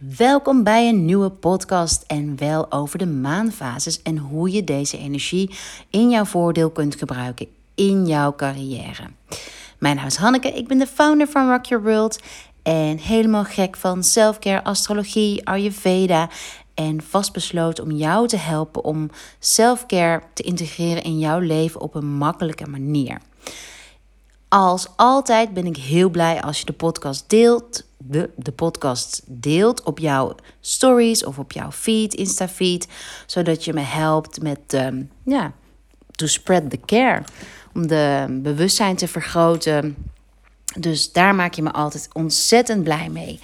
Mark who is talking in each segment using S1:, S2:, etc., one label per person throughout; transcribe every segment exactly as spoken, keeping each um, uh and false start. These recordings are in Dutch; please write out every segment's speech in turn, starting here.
S1: Welkom bij een nieuwe podcast en wel over de maanfases en hoe je deze energie in jouw voordeel kunt gebruiken in jouw carrière. Mijn naam is Hanneke, ik ben de founder van Rock Your World en helemaal gek van selfcare, astrologie, Ayurveda en vastbesloten om jou te helpen om selfcare te integreren in jouw leven op een makkelijke manier. Als altijd ben ik heel blij als je de podcast deelt, de, de podcast deelt op jouw stories of op jouw feed, Insta-feed, zodat je me helpt met, um, ja, to spread the care, om de bewustzijn te vergroten. Dus daar maak je me altijd ontzettend blij mee.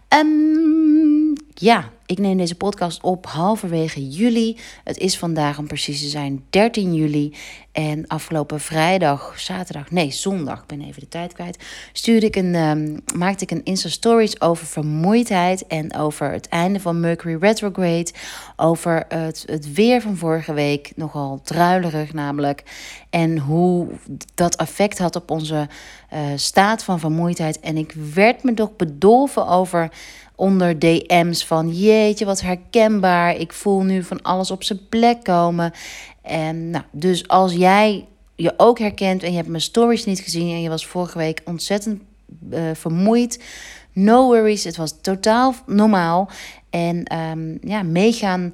S1: Um, ja, ik neem deze podcast op halverwege juli. Het is vandaag, om precies te zijn, dertien juli. En afgelopen vrijdag, zaterdag, nee, zondag, ik ben even de tijd kwijt, stuurde ik een, um, maakte ik een Insta-stories over vermoeidheid en over het einde van Mercury retrograde, over het, het weer van vorige week, nogal druilerig namelijk, en hoe dat effect had op onze uh, staat van vermoeidheid. En ik werd me toch bedolven over onder D M's van jeetje, wat herkenbaar. Ik voel nu van alles op zijn plek komen. En nou, dus als jij je ook herkent en je hebt mijn stories niet gezien en je was vorige week ontzettend uh, vermoeid, no worries, het was totaal normaal. En um, ja, meegaan.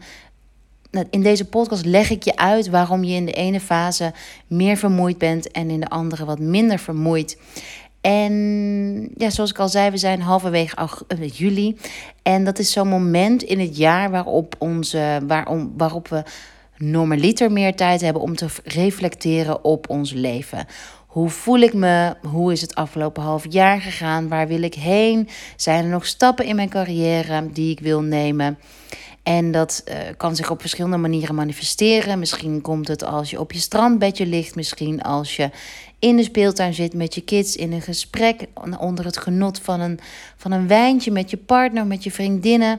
S1: In deze podcast leg ik je uit waarom je in de ene fase meer vermoeid bent en in de andere wat minder vermoeid. En ja, zoals ik al zei, we zijn halverwege augustus, juli. En dat is zo'n moment in het jaar waarop, onze, waarom, waarop we normaliter meer tijd hebben om te reflecteren op ons leven. Hoe voel ik me? Hoe is het afgelopen half jaar gegaan? Waar wil ik heen? Zijn er nog stappen in mijn carrière die ik wil nemen? En dat uh, kan zich op verschillende manieren manifesteren. Misschien komt het als je op je strandbedje ligt. Misschien als je in de speeltuin zit met je kids in een gesprek onder het genot van een, van een wijntje met je partner, met je vriendinnen.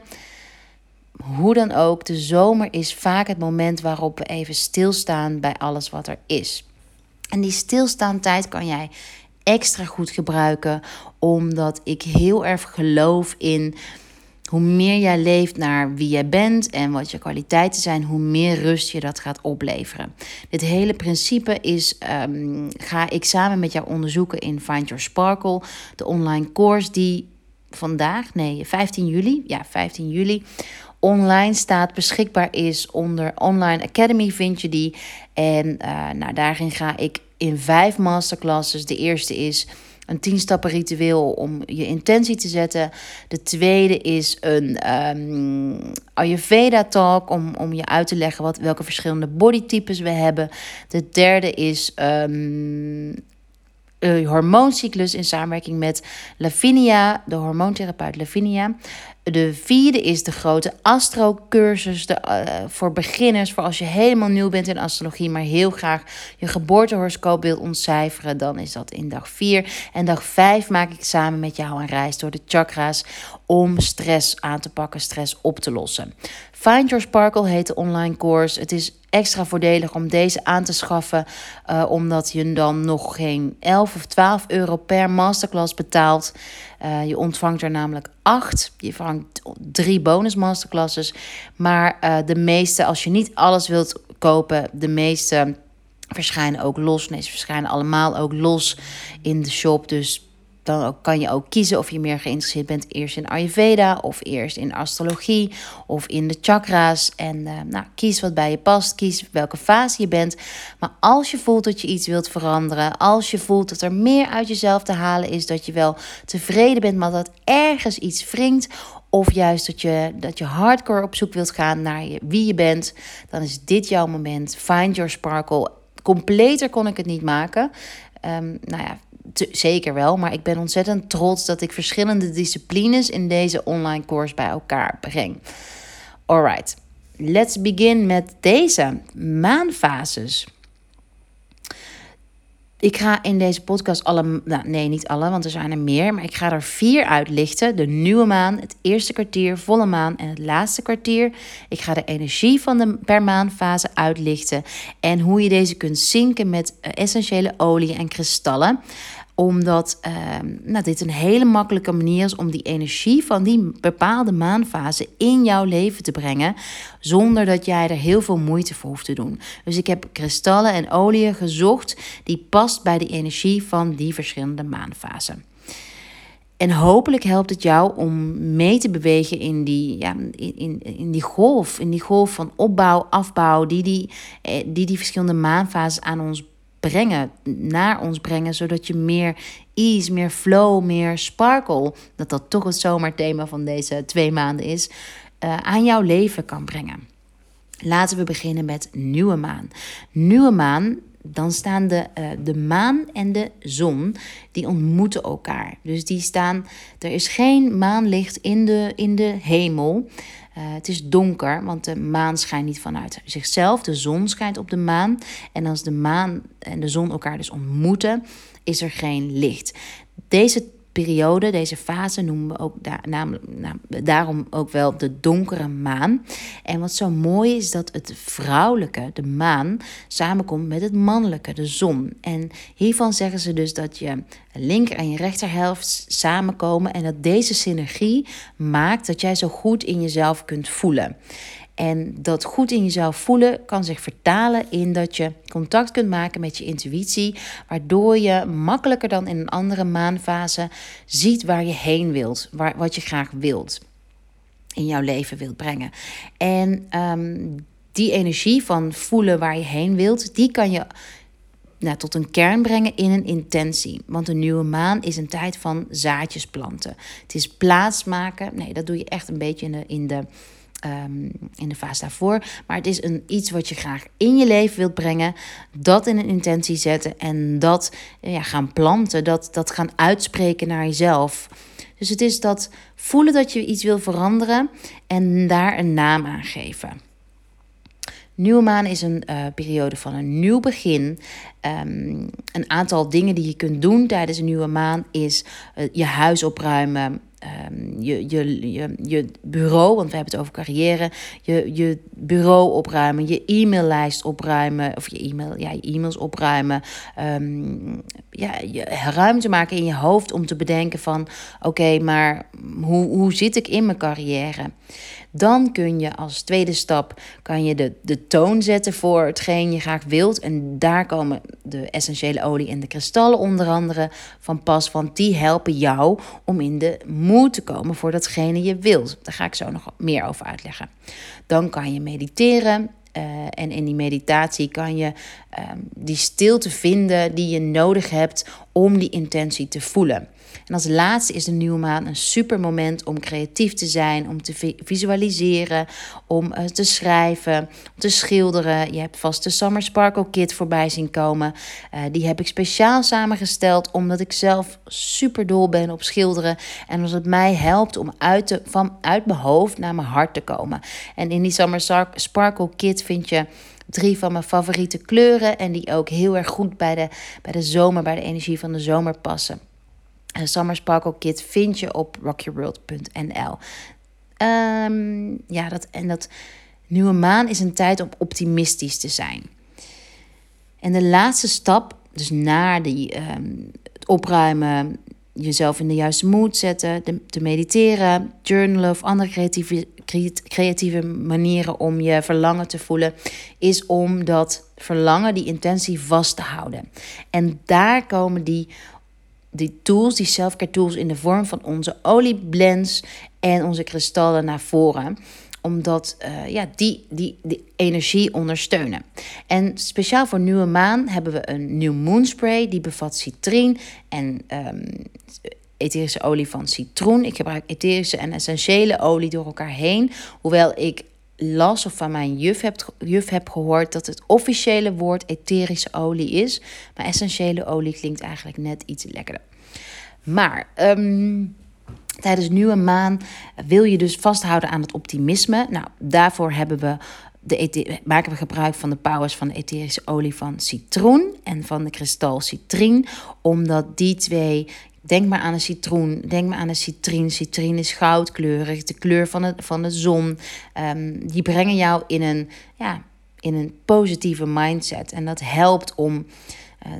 S1: Hoe dan ook, de zomer is vaak het moment waarop we even stilstaan bij alles wat er is. En die stilstaantijd kan jij extra goed gebruiken, omdat ik heel erg geloof in hoe meer jij leeft naar wie jij bent en wat je kwaliteiten zijn, hoe meer rust je dat gaat opleveren. Dit hele principe is, um, ga ik samen met jou onderzoeken in Find Your Sparkle, de online course die vandaag, nee, vijftien juli, ja, vijftien juli, online staat, beschikbaar is onder Online Academy vind je die. En uh, nou, daarin ga ik in vijf masterclasses. De eerste is een tien stappen ritueel om je intentie te zetten. De tweede is een um, Ayurveda talk om, om je uit te leggen wat, welke verschillende bodytypes we hebben. De derde is um, een hormooncyclus in samenwerking met Lavinia, de hormoontherapeut Lavinia. De vierde is de grote astro-cursus de, uh, voor beginners. Voor als je helemaal nieuw bent in astrologie, maar heel graag je geboortehoroscoop wilt ontcijferen, dan is dat in dag vier. En dag vijf maak ik samen met jou een reis door de chakra's om stress aan te pakken, stress op te lossen. Find Your Sparkle heet de online course. Het is extra voordelig om deze aan te schaffen, uh, omdat je dan nog geen elf of twaalf euro per masterclass betaalt. Uh, je ontvangt er namelijk acht. Je vangt drie bonus masterclasses. Maar uh, de meeste, als je niet alles wilt kopen, de meeste verschijnen ook los. Nee, ze verschijnen allemaal ook los in de shop. Dus dan ook, kan je ook kiezen of je meer geïnteresseerd bent eerst in Ayurveda of eerst in astrologie of in de chakra's. En uh, nou, kies wat bij je past, kies welke fase je bent. Maar als je voelt dat je iets wilt veranderen, als je voelt dat er meer uit jezelf te halen is, dat je wel tevreden bent, maar dat ergens iets wringt, of juist dat je, dat je hardcore op zoek wilt gaan naar je, wie je bent, dan is dit jouw moment. Find Your Sparkle. Completer kon ik het niet maken. Um, nou ja, Te, zeker wel, maar ik ben ontzettend trots dat ik verschillende disciplines in deze online course bij elkaar breng. Alright, let's begin met deze maanfases. Ik ga in deze podcast alle, nou nee, niet alle, want er zijn er meer, maar ik ga er vier uitlichten. De nieuwe maan, het eerste kwartier, volle maan en het laatste kwartier. Ik ga de energie van de per maanfase uitlichten en hoe je deze kunt zinken met essentiële olie en kristallen. Omdat uh, nou, dit een hele makkelijke manier is om die energie van die bepaalde maanfase in jouw leven te brengen, zonder dat jij er heel veel moeite voor hoeft te doen. Dus ik heb kristallen en oliën gezocht die past bij de energie van die verschillende maanfasen. En hopelijk helpt het jou om mee te bewegen in die, ja, in, in, in die golf. In die golf van opbouw, afbouw, die die, die die verschillende maanfases aan ons brengen, naar ons brengen, zodat je meer ease, meer flow, meer sparkle, dat dat toch het zomerthema van deze twee maanden is, uh, aan jouw leven kan brengen. Laten we beginnen met nieuwe maan. Nieuwe maan, dan staan de, uh, de maan en de zon, die ontmoeten elkaar. Dus die staan, er is geen maanlicht in de, in de hemel. Uh, het is donker, want de maan schijnt niet vanuit zichzelf. De zon schijnt op de maan. En als de maan en de zon elkaar dus ontmoeten, is er geen licht. Deze periode, deze fase noemen we ook da- namelijk, nou, daarom ook wel de donkere maan. En wat zo mooi is, dat het vrouwelijke, de maan, samenkomt met het mannelijke, de zon. En hiervan zeggen ze dus dat je linker en je rechterhelft samenkomen en dat deze synergie maakt dat jij zo goed in jezelf kunt voelen. En dat goed in jezelf voelen kan zich vertalen in dat je contact kunt maken met je intuïtie, waardoor je makkelijker dan in een andere maanfase ziet waar je heen wilt, waar, wat je graag wilt, in jouw leven wilt brengen. En um, die energie van voelen waar je heen wilt, die kan je nou, tot een kern brengen in een intentie. Want een nieuwe maan is een tijd van zaadjes planten. Het is plaatsmaken. Nee, dat doe je echt een beetje in de... In de Um, in de fase daarvoor. Maar het is een, iets wat je graag in je leven wilt brengen. Dat in een intentie zetten. En dat ja, gaan planten. Dat, dat gaan uitspreken naar jezelf. Dus het is dat voelen dat je iets wil veranderen. En daar een naam aan geven. Nieuwe maan is een uh, periode van een nieuw begin. Um, een aantal dingen die je kunt doen tijdens een nieuwe maan is uh, je huis opruimen. Um, je, je, je, je bureau, want we hebben het over carrière. Je, je bureau opruimen, je e-maillijst opruimen. Of je, e-mail, ja, je e-mails opruimen. Um, ja, je ruimte maken in je hoofd om te bedenken van... Oké, okay, maar hoe, hoe zit ik in mijn carrière? Dan kun je als tweede stap kan je de, de toon zetten voor hetgeen je graag wilt. En daar komen de essentiële olie en de kristallen onder andere van pas. Want die helpen jou om in de moed te komen voor datgene je wilt. Daar ga ik zo nog meer over uitleggen. Dan kan je mediteren. Uh, en in die meditatie kan je uh, die stilte vinden die je nodig hebt om die intentie te voelen. En als laatste is de nieuwe maan een super moment om creatief te zijn, om te visualiseren, om uh, te schrijven, om te schilderen. Je hebt vast de Summer Sparkle Kit voorbij zien komen. Uh, die heb ik speciaal samengesteld omdat ik zelf super dol ben op schilderen. En als het mij helpt om uit, de, van, uit mijn hoofd naar mijn hart te komen. En in die Summer Sparkle Kit vind je drie van mijn favoriete kleuren. En die ook heel erg goed bij de, bij de zomer, bij de energie van de zomer passen. Een Summer Sparkle Kit vind je op rock your world punt n l. Um, ja, dat, en dat nieuwe maan is een tijd om optimistisch te zijn. En de laatste stap, dus na die, um, het opruimen, jezelf in de juiste mood zetten, de, te mediteren, journalen of andere creatieve, creatieve manieren om je verlangen te voelen, is om dat verlangen, die intentie vast te houden. En daar komen die Die tools, die self-care tools in de vorm van onze olieblends en onze kristallen naar voren. Omdat uh, ja, die, die, die energie ondersteunen. En speciaal voor nieuwe maan hebben we een New Moon Spray. Die bevat citrien en um, etherische olie van citroen. Ik gebruik etherische en essentiële olie door elkaar heen. Hoewel ik las of van mijn juf heb, juf heb gehoord dat het officiële woord etherische olie is. Maar essentiële olie klinkt eigenlijk net iets lekkerder. Maar um, tijdens nieuwe maan wil je dus vasthouden aan het optimisme. Nou, daarvoor hebben we de ether- maken we gebruik van de powers van de etherische olie van citroen en van de kristal citrien. Omdat die twee... Denk maar aan een citroen, denk maar aan een citrien. Citrien is goudkleurig, de kleur van, het, van de zon. Um, die brengen jou in een, ja, in een positieve mindset. En dat helpt om uh,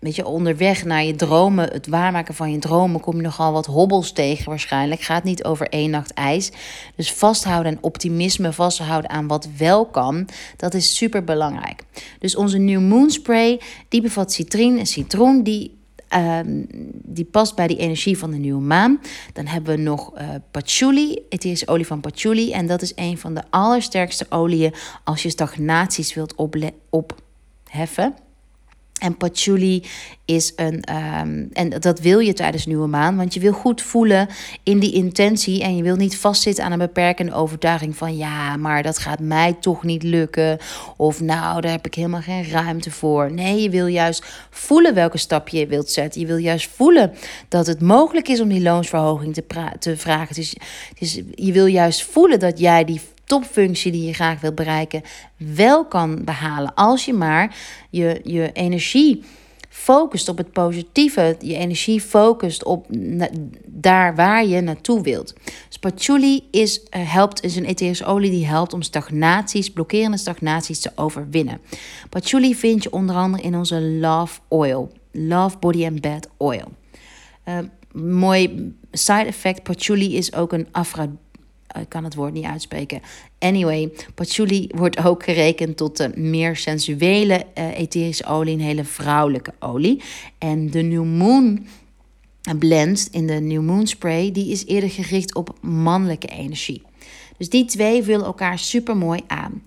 S1: weet je, onderweg naar je dromen, het waarmaken van je dromen, kom je nogal wat hobbels tegen waarschijnlijk. Gaat niet over één nacht ijs. Dus vasthouden aan optimisme, vasthouden aan wat wel kan, dat is super belangrijk. Dus onze New Moon Spray, die bevat citrine en citroen, die Um, die past bij die energie van de nieuwe maan. Dan hebben we nog uh, patchouli, etherische olie van patchouli. En dat is een van de allersterkste oliën als je stagnaties wilt ople- opheffen. En patchouli is een, um, en dat wil je tijdens nieuwe maan, want je wil goed voelen in die intentie en je wil niet vastzitten aan een beperkende overtuiging van ja, maar dat gaat mij toch niet lukken. Of nou, daar heb ik helemaal geen ruimte voor. Nee, je wil juist voelen welke stap je wilt zetten. Je wil juist voelen dat het mogelijk is om die loonsverhoging te, pra- te vragen. Dus, dus je wil juist voelen dat jij die topfunctie die je graag wilt bereiken wel kan behalen. Als je maar je, je energie focust op het positieve. Je energie focust op na, daar waar je naartoe wilt. Dus patchouli is, uh, helpt, is een etherische olie die helpt om stagnaties, blokkerende stagnaties te overwinnen. Patchouli vind je onder andere in onze Love Oil. Love Body and Bed Oil. Uh, mooi side effect. Patchouli is ook een afra Ik kan het woord niet uitspreken. Anyway, patchouli wordt ook gerekend tot de meer sensuele uh, etherische olie, een hele vrouwelijke olie. En de New Moon blend in de New Moon Spray, die is eerder gericht op mannelijke energie. Dus die twee vullen elkaar super mooi aan.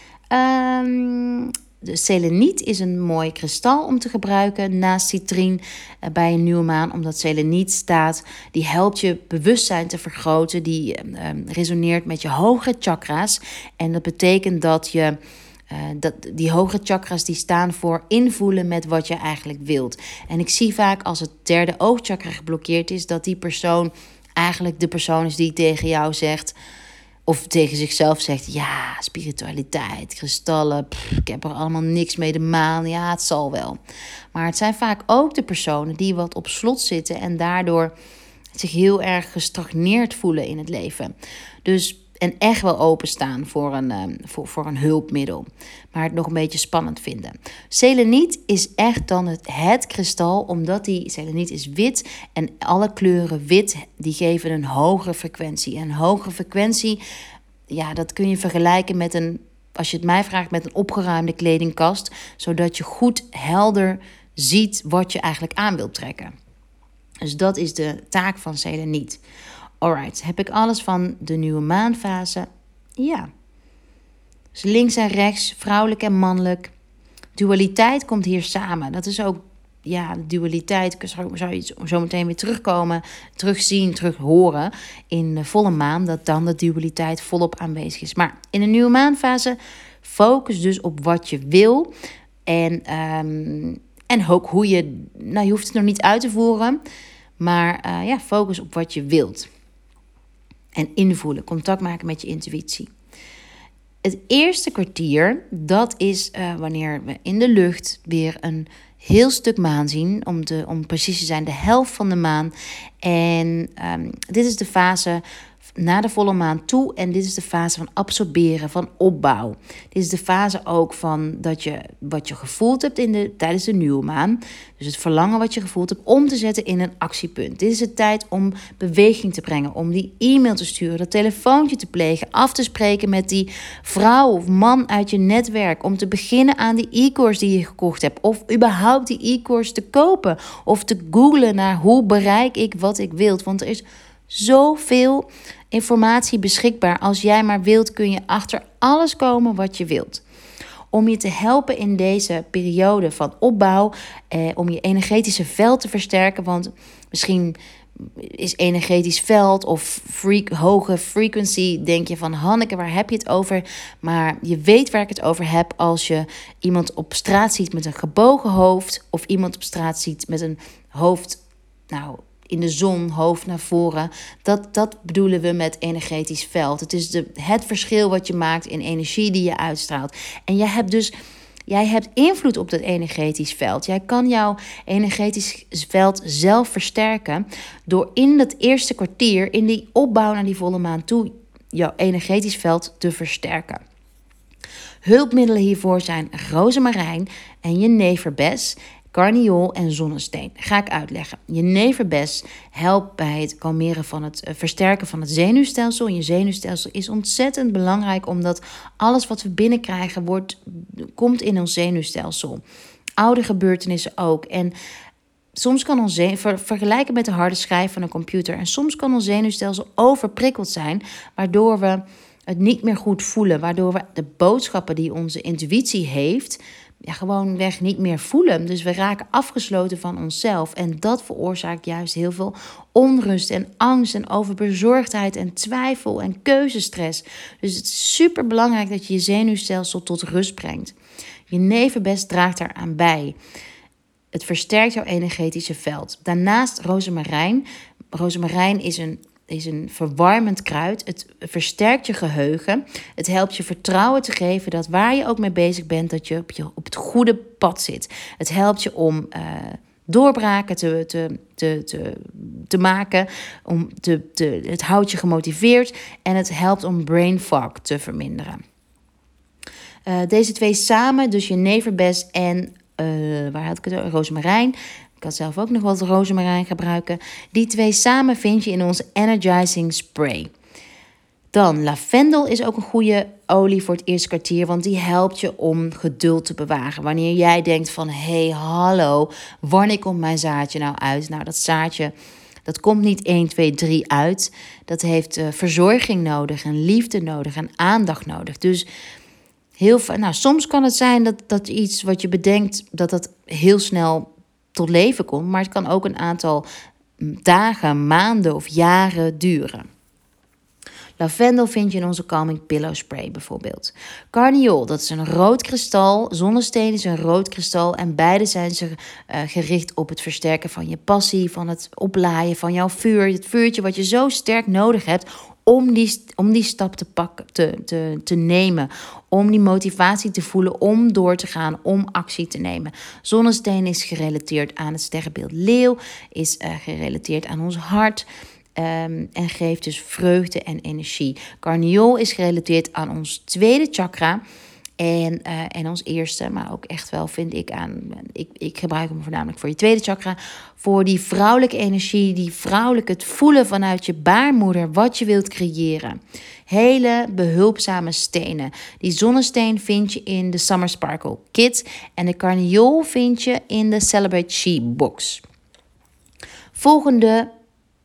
S1: Um, De seleniet is een mooi kristal om te gebruiken naast citrine bij een nieuwe maan. Omdat seleniet staat, die helpt je bewustzijn te vergroten. Die uh, resoneert met je hogere chakra's. En dat betekent dat je uh, dat die hogere chakra's die staan voor invoelen met wat je eigenlijk wilt. En ik zie vaak als het derde oogchakra geblokkeerd is, dat die persoon eigenlijk de persoon is die tegen jou zegt, of tegen zichzelf zegt, ja, spiritualiteit, kristallen, pff, ik heb er allemaal niks mee, de maan, ja, het zal wel. Maar het zijn vaak ook de personen die wat op slot zitten en daardoor zich heel erg gestagneerd voelen in het leven. Dus, en echt wel openstaan voor een, um, voor, voor een hulpmiddel, maar het nog een beetje spannend vinden. Seleniet is echt dan het, het kristal, omdat die seleniet is wit en alle kleuren wit, die geven een hogere frequentie. En een hogere frequentie, ja, dat kun je vergelijken met een, als je het mij vraagt, met een opgeruimde kledingkast, zodat je goed helder ziet wat je eigenlijk aan wilt trekken. Dus dat is de taak van seleniet. Alright, heb ik alles van de nieuwe maanfase? Ja. Dus links en rechts, vrouwelijk en mannelijk. Dualiteit komt hier samen. Dat is ook, ja, dualiteit zou je zo meteen weer terugkomen, terugzien, terug horen in de volle maan, dat dan de dualiteit volop aanwezig is. Maar in de nieuwe maanfase focus dus op wat je wil en, um, en ook hoe je, nou, je hoeft het nog niet uit te voeren, maar uh, ja, focus op wat je wilt. En invoelen, contact maken met je intuïtie. Het eerste kwartier, dat is uh, wanneer we in de lucht weer een heel stuk maan zien. Om, te, om precies te zijn, de helft van de maan. En um, dit is de fase na de volle maan toe. En dit is de fase van absorberen, van opbouw. Dit is de fase ook van dat je wat je gevoeld hebt in de, tijdens de nieuwe maan. Dus het verlangen wat je gevoeld hebt om te zetten in een actiepunt. Dit is de tijd om beweging te brengen. Om die e-mail te sturen, dat telefoontje te plegen. Af te spreken met die vrouw of man uit je netwerk. Om te beginnen aan die e-course die je gekocht hebt. Of überhaupt die e-course te kopen. Of te googlen naar hoe bereik ik wat ik wil. Want er is zoveel informatie beschikbaar. Als jij maar wilt, kun je achter alles komen wat je wilt. Om je te helpen in deze periode van opbouw. Eh, om je energetische veld te versterken. Want misschien is energetisch veld of freak, hoge frequency. Denk je van, Hanneke, waar heb je het over? Maar je weet waar ik het over heb als je iemand op straat ziet met een gebogen hoofd. Of iemand op straat ziet met een hoofd, nou, in de zon, hoofd naar voren. Dat, dat bedoelen we met energetisch veld. Het is de, het verschil wat je maakt in energie die je uitstraalt. En jij hebt dus, jij hebt invloed op dat energetisch veld. Jij kan jouw energetisch veld zelf versterken door in dat eerste kwartier, in die opbouw naar die volle maan toe, jouw energetisch veld te versterken. Hulpmiddelen hiervoor zijn rozemarijn en jeneverbes. Carniol en zonnesteen. Ga ik uitleggen. Jeneverbes helpt bij het kalmeren van het uh, versterken van het zenuwstelsel. En je zenuwstelsel is ontzettend belangrijk, omdat alles wat we binnenkrijgen wordt, komt in ons zenuwstelsel. Oude gebeurtenissen ook. En soms kan ons zenuw, ver, vergelijken met de harde schijf van een computer. En soms kan ons zenuwstelsel overprikkeld zijn, waardoor we het niet meer goed voelen. Waardoor we de boodschappen die onze intuïtie heeft, ja, gewoonweg niet meer voelen. Dus we raken afgesloten van onszelf. En dat veroorzaakt juist heel veel onrust en angst en overbezorgdheid en twijfel en keuzestress. Dus het is super belangrijk dat je je zenuwstelsel tot rust brengt. Jeneverbes draagt daaraan bij. Het versterkt jouw energetische veld. Daarnaast rozemarijn. Rozemarijn is een, is een verwarmend kruid. Het versterkt je geheugen. Het helpt je vertrouwen te geven dat waar je ook mee bezig bent, dat je op, je, op het goede pad zit. Het helpt je om uh, doorbraken te, te, te, te, te maken. Om te, te, het houdt je gemotiveerd en het helpt om brain fog te verminderen. Uh, deze twee samen, dus jeneverbes en Uh, waar had ik het? Rozemarijn. Ik kan zelf ook nog wat rozemarijn gebruiken. Die twee samen vind je in onze Energizing Spray. Dan lavendel is ook een goede olie voor het eerste kwartier, want die helpt je om geduld te bewaren. Wanneer jij denkt van, hé, hey, hallo, wanneer komt mijn zaadje nou uit? Nou, dat zaadje, dat komt niet één, twee, drie uit. Dat heeft uh, verzorging nodig en liefde nodig en aandacht nodig. Dus Heel, nou, soms kan het zijn dat, dat iets wat je bedenkt, dat dat heel snel tot leven komt. Maar het kan ook een aantal dagen, maanden of jaren duren. Lavendel vind je in onze Calming Pillow Spray bijvoorbeeld. Carniol, dat is een rood kristal. Zonnesteen is een rood kristal. En beide zijn ze uh, gericht op het versterken van je passie, van het oplaaien van jouw vuur. Het vuurtje wat je zo sterk nodig hebt om die, om die stap te pakken, te, te, te nemen. Om die motivatie te voelen, om door te gaan, om actie te nemen. Zonnesteen is gerelateerd aan het sterrenbeeld leeuw, is uh, gerelateerd aan ons hart. Um, en geeft dus vreugde en energie. Carniol is gerelateerd aan ons tweede chakra. En, uh, en ons eerste, maar ook echt wel vind ik aan... Ik, ik gebruik hem voornamelijk voor je tweede chakra. Voor die vrouwelijke energie, die vrouwelijke... het voelen vanuit je baarmoeder wat je wilt creëren. Hele behulpzame stenen. Die zonnesteen vind je in de Summer Sparkle Kit. En de carniol vind je in de Celebrate She box. Volgende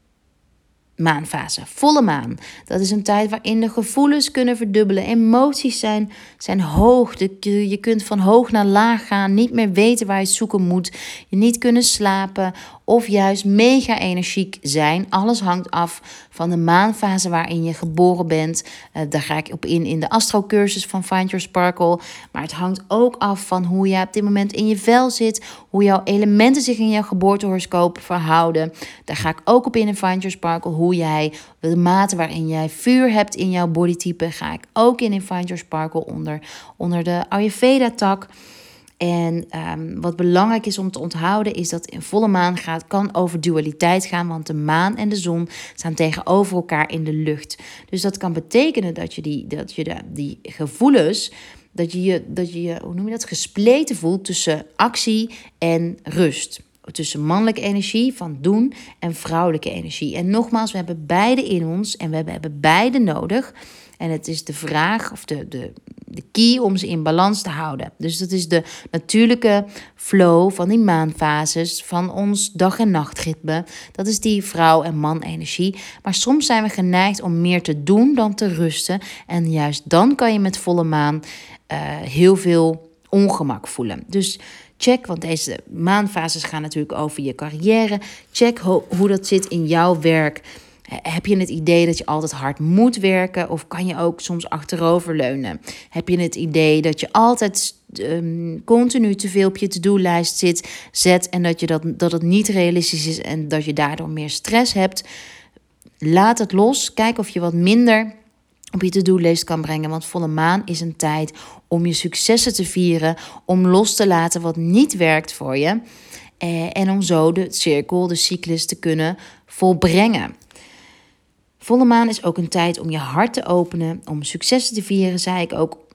S1: maanfase, volle maan. Dat is een tijd waarin de gevoelens kunnen verdubbelen. Emoties zijn, zijn hoog. De, je kunt van hoog naar laag gaan. Niet meer weten waar je het zoeken moet. Je niet kunnen slapen. Of juist mega energiek zijn. Alles hangt af van de maanfase waarin je geboren bent. Uh, daar ga ik op in in de astrocursus van Find Your Sparkle. Maar het hangt ook af van hoe je op dit moment in je vel zit. Hoe jouw elementen zich in jouw geboortehoroscoop verhouden. Daar ga ik ook op in in Find Your Sparkle. Hoe jij, de mate waarin jij vuur hebt in jouw bodytype, ga ik ook in in Find Your Sparkle onder, onder de Ayurveda-tak. En um, wat belangrijk is om te onthouden is dat in volle maan gaat, kan over dualiteit gaan. Want de maan en de zon staan tegenover elkaar in de lucht. Dus dat kan betekenen dat je die, dat je de, die gevoelens, dat je je, dat je je, hoe noem je dat, gespleten voelt tussen actie en rust. Tussen mannelijke energie van doen en vrouwelijke energie. En nogmaals, we hebben beide in ons en we hebben beide nodig. En het is de vraag of de, de, de key om ze in balans te houden. Dus dat is de natuurlijke flow van die maanfases, van ons dag- en nachtritme. Dat is die vrouw- en man-energie. Maar soms zijn we geneigd om meer te doen dan te rusten. En juist dan kan je met volle maan uh, heel veel ongemak voelen. Dus check, want deze maanfases gaan natuurlijk over je carrière. Check ho- hoe dat zit in jouw werk. Heb je het idee dat je altijd hard moet werken? Of kan je ook soms achteroverleunen? Heb je het idee dat je altijd um, continu te veel op je to-do-lijst zit, zet... en dat, je dat, dat het niet realistisch is en dat je daardoor meer stress hebt? Laat het los. Kijk of je wat minder op je to-do-lijst kan brengen. Want volle maan is een tijd om je successen te vieren, om los te laten wat niet werkt voor je. Eh, en om zo de cirkel, de cyclus te kunnen volbrengen. Volle maan is ook een tijd om je hart te openen, om successen te vieren, zei ik ook.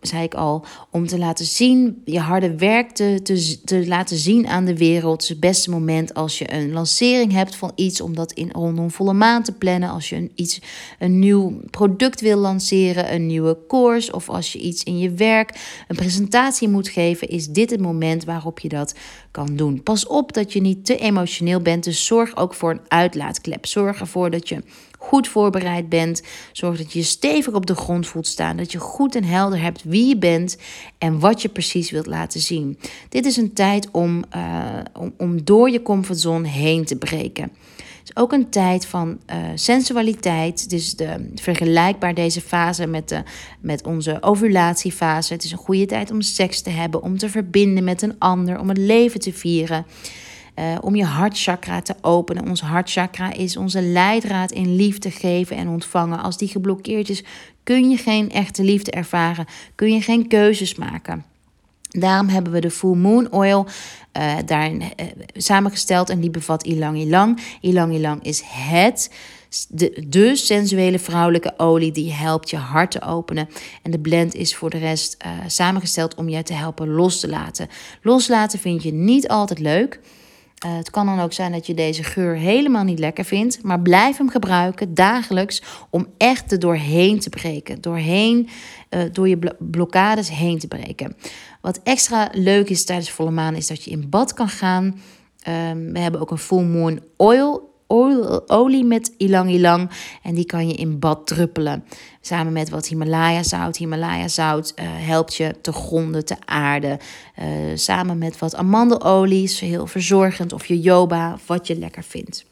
S1: zei ik al, om te laten zien, je harde werk te, te, te laten zien aan de wereld. Het is het beste moment als je een lancering hebt van iets, om dat in rondom volle maan te plannen. Als je een, iets, een nieuw product wil lanceren, een nieuwe course, of als je iets in je werk, een presentatie moet geven, is dit het moment waarop je dat kan doen. Pas op dat je niet te emotioneel bent, dus zorg ook voor een uitlaatklep. Zorg ervoor dat je goed voorbereid bent. Zorg dat je je stevig op de grond voelt staan. Dat je goed en helder hebt wie je bent en wat je precies wilt laten zien. Dit is een tijd om, uh, om, om door je comfortzone heen te breken. Het is ook een tijd van uh, sensualiteit. Dus de, vergelijkbaar deze fase met, de, met onze ovulatiefase. Het is een goede tijd om seks te hebben, om te verbinden met een ander, om het leven te vieren. Uh, om je hartchakra te openen. Ons hartchakra is onze leidraad in liefde geven en ontvangen. Als die geblokkeerd is, kun je geen echte liefde ervaren. Kun je geen keuzes maken. Daarom hebben we de Full Moon Oil uh, daarin uh, samengesteld. En die bevat Ylang Ylang. Ylang Ylang is het... De, de sensuele vrouwelijke olie die helpt je hart te openen. En de blend is voor de rest uh, samengesteld om je te helpen los te laten. Loslaten vind je niet altijd leuk. Uh, het kan dan ook zijn dat je deze geur helemaal niet lekker vindt. Maar blijf hem gebruiken dagelijks om echt er doorheen te breken. Doorheen, uh, door je blo- blokkades heen te breken. Wat extra leuk is tijdens volle maan is dat je in bad kan gaan. Um, we hebben ook een Full Moon Oil. Oil, olie met Ylang Ylang. En die kan je in bad druppelen. Samen met wat Himalaya zout. Himalaya zout uh, helpt je te gronden, te aarden. Uh, samen met wat amandelolie. Is heel verzorgend. Of je joba, wat je lekker vindt.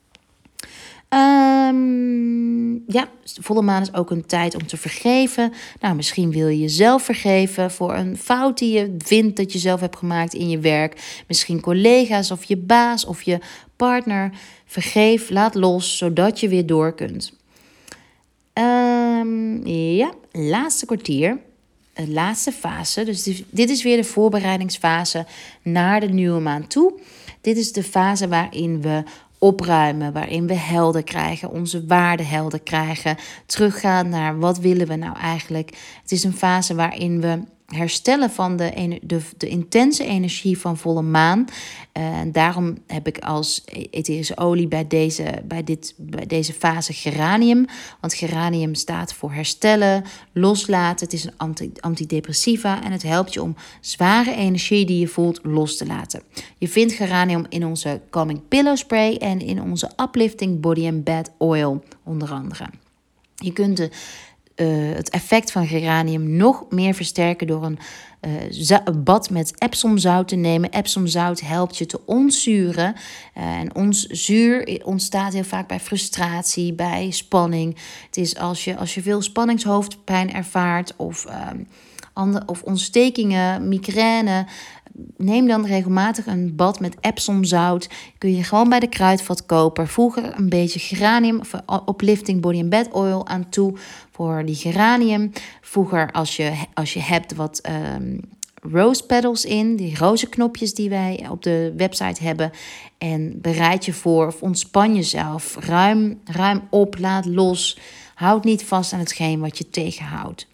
S1: Um, ja, volle maan is ook een tijd om te vergeven. Nou, misschien wil je jezelf vergeven voor een fout die je vindt dat je zelf hebt gemaakt in je werk. Misschien collega's of je baas of je partner. Vergeef, laat los, zodat je weer door kunt. Um, ja, laatste kwartier. De laatste fase. Dus dit is weer de voorbereidingsfase naar de nieuwe maan toe. Dit is de fase waarin we opruimen, waarin we helder krijgen, onze waarden helder krijgen, teruggaan naar wat willen we nou eigenlijk. Het is een fase waarin we herstellen van de, de, de intense energie van volle maan. Uh, en daarom heb ik als etherische olie bij deze, bij dit, bij deze fase geranium. Want geranium staat voor herstellen, loslaten. Het is een anti, antidepressiva en het helpt je om zware energie die je voelt los te laten. Je vindt geranium in onze Calming Pillow Spray en in onze Uplifting Body and Bed Oil onder andere. Je kunt de Uh, het effect van geranium nog meer versterken door een uh, za- bad met Epsomzout te nemen. Epsomzout helpt je te ontzuren. Uh, en ons zuur ontstaat heel vaak bij frustratie, bij spanning. Het is als je, als je veel spanningshoofdpijn ervaart of, uh, ander, of ontstekingen, migraine. Neem dan regelmatig een bad met Epsomzout. Kun je gewoon bij de kruidvat kopen. Voeg er een beetje geranium of Uplifting Body and Bed Oil aan toe voor die geranium. Voeg er als je, als je hebt wat um, rose petals in. Die rozenknopjes die wij op de website hebben. En bereid je voor of ontspan jezelf. Ruim, ruim op, laat los. Houd niet vast aan hetgeen wat je tegenhoudt.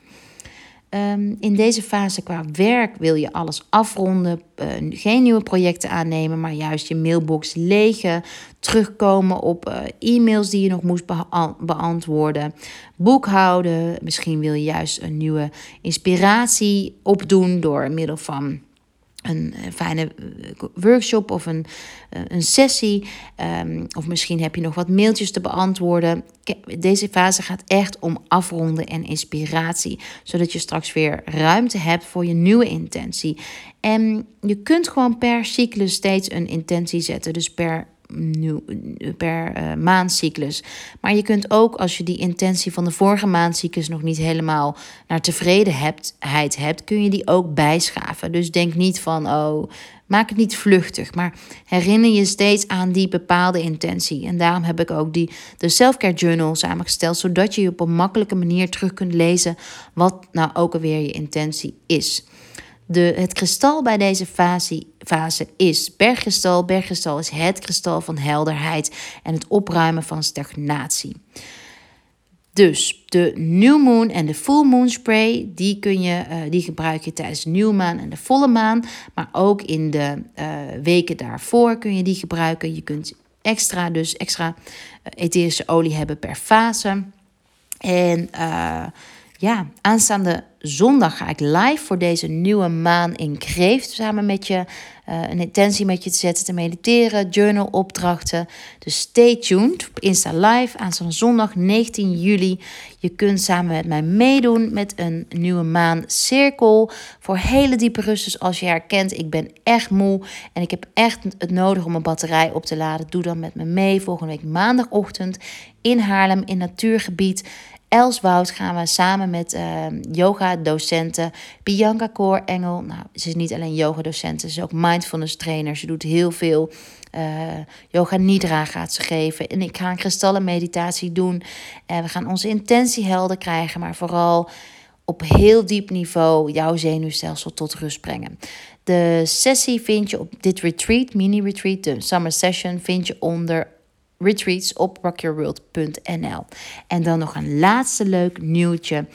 S1: Um, in deze fase qua werk wil je alles afronden, uh, geen nieuwe projecten aannemen, maar juist je mailbox legen, terugkomen op uh, e-mails die je nog moest bea- beantwoorden, boekhouden. Misschien wil je juist een nieuwe inspiratie opdoen door middel van een fijne workshop of een, een sessie. Um, of misschien heb je nog wat mailtjes te beantwoorden. Deze fase gaat echt om afronden en inspiratie. Zodat je straks weer ruimte hebt voor je nieuwe intentie. En je kunt gewoon per cyclus steeds een intentie zetten. Dus per Nu, per uh, maandcyclus. Maar je kunt ook, als je die intentie van de vorige maandcyclus nog niet helemaal naar tevredenheid hebt, kun je die ook bijschaven. Dus denk niet van, oh, maak het niet vluchtig, maar herinner je steeds aan die bepaalde intentie. En daarom heb ik ook die, de Self-Care Journal samengesteld, zodat je op een makkelijke manier terug kunt lezen wat nou ook alweer je intentie is. De, het kristal bij deze fase, fase is bergkristal. Bergkristal is het kristal van helderheid en het opruimen van stagnatie. Dus de New Moon en de Full Moon Spray, die, kun je, uh, die gebruik je tijdens de nieuwe maan en de volle maan. Maar ook in de uh, weken daarvoor kun je die gebruiken. Je kunt extra, dus extra uh, etherische olie hebben per fase. En uh, ja, aanstaande zondag ga ik live voor deze nieuwe maan in Kreeft. Samen met je, uh, een intentie met je te zetten, te mediteren, journal opdrachten. Dus stay tuned op Insta Live aanstaande zondag negentien juli. Je kunt samen met mij meedoen met een nieuwe maan cirkel. Voor hele diepe rust. Dus als je herkent, ik ben echt moe en ik heb echt het nodig om mijn batterij op te laden. Doe dan met me mee volgende week maandagochtend in Haarlem in natuurgebied Elswoud gaan we samen met uh, yoga-docenten Bianca Koor-Engel. Nou, ze is niet alleen yoga-docenten, ze is ook mindfulness trainer. Ze doet heel veel uh, yoga nidra gaat ze geven. En ik ga een kristallenmeditatie doen. En we gaan onze intentie helder krijgen, maar vooral op heel diep niveau jouw zenuwstelsel tot rust brengen. De sessie vind je op dit retreat, mini-retreat, de summer session, vind je onder retreats op rock your world punt n l. En dan nog een laatste leuk nieuwtje.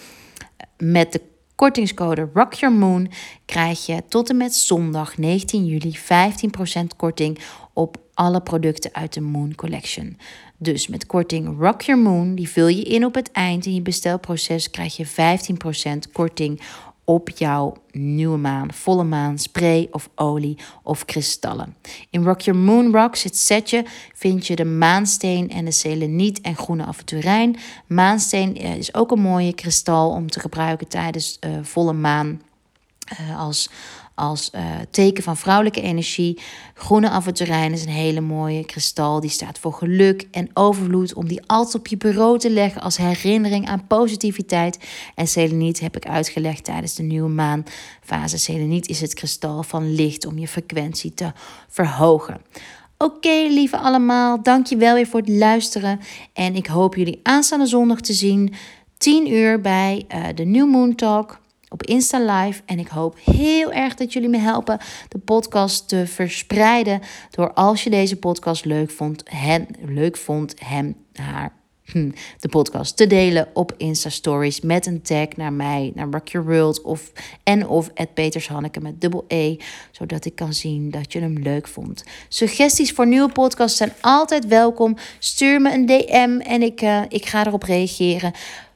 S1: Met de kortingscode Rock Your Moon krijg je tot en met zondag negentien juli vijftien procent korting op alle producten uit de Moon Collection. Dus met korting Rock Your Moon, die vul je in op het eind. In je bestelproces krijg je vijftien procent korting op jouw nieuwe maan, volle maan, spray of olie of kristallen. In Rock Your Moon Rocks, het setje, vind je de maansteen en de seleniet en groene aventurijn. Maansteen is ook een mooie kristal om te gebruiken tijdens uh, volle maan uh, als... Als uh, teken van vrouwelijke energie. Groene aventurijn is een hele mooie kristal. Die staat voor geluk en overvloed. Om die altijd op je bureau te leggen als herinnering aan positiviteit. En seleniet heb ik uitgelegd tijdens de nieuwe maanfase. Seleniet is het kristal van licht om je frequentie te verhogen. Oké, okay, lieve allemaal. Dank je wel weer voor het luisteren. En ik hoop jullie aanstaande zondag te zien. tien uur bij uh, de New Moon Talk. Op Insta Live. En ik hoop heel erg dat jullie me helpen de podcast te verspreiden. Door als je deze podcast leuk vond, hen, leuk vond hem, haar, hm, de podcast te delen op Insta Stories. Met een tag naar mij, naar Rock Your World. Of, en of at Petershanneke met dubbel E. Zodat ik kan zien dat je hem leuk vond. Suggesties voor nieuwe podcasts zijn altijd welkom. Stuur me een D M en ik, uh, ik ga erop reageren.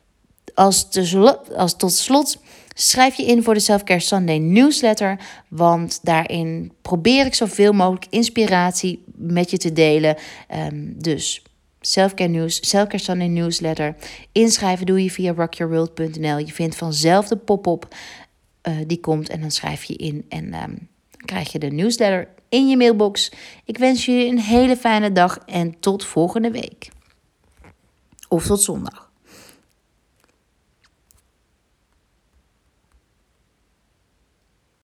S1: Als, te, als tot slot... Schrijf je in voor de Self-Care Sunday newsletter, want daarin probeer ik zoveel mogelijk inspiratie met je te delen. Um, dus Self-Care News, Self-Care Sunday newsletter. Inschrijven doe je via rock your world punt n l. Je vindt vanzelf de pop-up uh, die komt en dan schrijf je in en um, dan krijg je de newsletter in je mailbox. Ik wens je een hele fijne dag en tot volgende week. Of tot zondag.